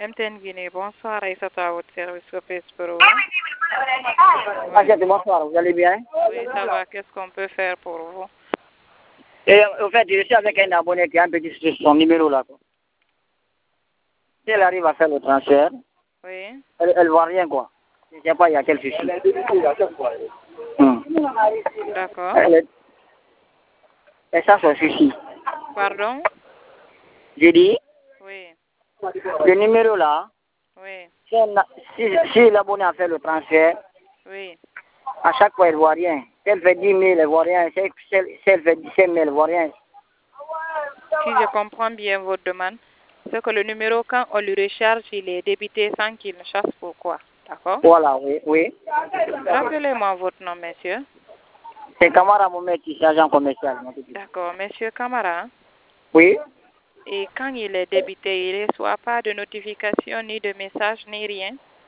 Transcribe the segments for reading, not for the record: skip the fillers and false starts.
MTN Guinée, bonsoir, Aïssata à votre service office pour vous. Bonsoir, vous allez bien? Oui, ça va, qu'est-ce qu'on peut faire pour vous? Et au fait, je suis avec un abonné qui a un petit souci sur son numéro là. Si elle arrive à faire le transfert, Oui. elle voit rien quoi. Je ne sais pas, il y a quel souci. D'accord. Et ça, c'est un souci. Pardon? J'ai dit, Oui. le numéro là, Oui. si l'abonné a fait le transfert, Oui. à chaque fois, elle ne voit rien. Si elle fait 10 000, elle ne voit rien. Si elle fait 17 000, elle ne voit rien. Si je comprends bien votre demande, c'est que le numéro, quand on le recharge, il est débité sans qu'il ne chasse pourquoi. D'accord? Voilà, oui, oui. Rappelez-moi votre nom, monsieur. C'est Kamara Mohamed qui est agent commercial. D'accord, monsieur Camara. Oui. Et quand il est débité, il ne reçoit pas de notification, ni de message, ni rien.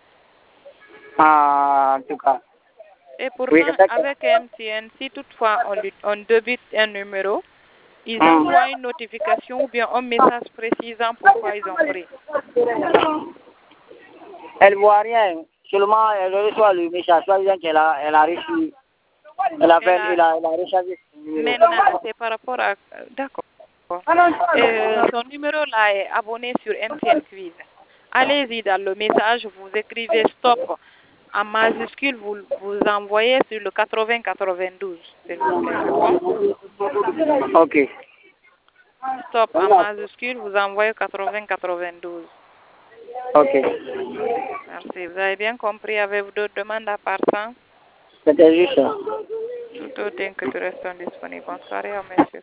En tout cas. Et pourtant, Oui, avec MTN, si toutefois on débite un numéro, ils envoient une notification ou bien un message précisant pourquoi ils ont pris. Elle ne voit rien. Seulement, elle reçoit le message. Soit disant qu'elle a reçu. Elle a rechargé son numéro. Maintenant, c'est par rapport à... D'accord. Son numéro là est abonné sur MTN Quiz. Allez-y dans le message, vous écrivez stop en majuscule, vous envoyez sur le 8092, s'il vous plaît, d'accord? Ok. Stop en majuscule, vous envoyez 8092. Ok. Merci. Vous avez bien compris? Avez-vous d'autres demandes à part ça? C'était juste ça. Tout autant que tu restes disponible. Bonne soirée, monsieur.